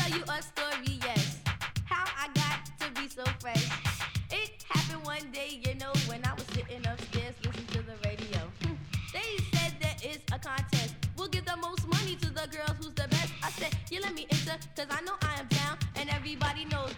tell you a story, yes. How I got to be so fresh. It happened one day, you know, when I was sitting upstairs listening to the radio. They said there is a contest. We'll give the most money to the girls who's the best. I said, you let me enter, cause I know I am down. And everybody knows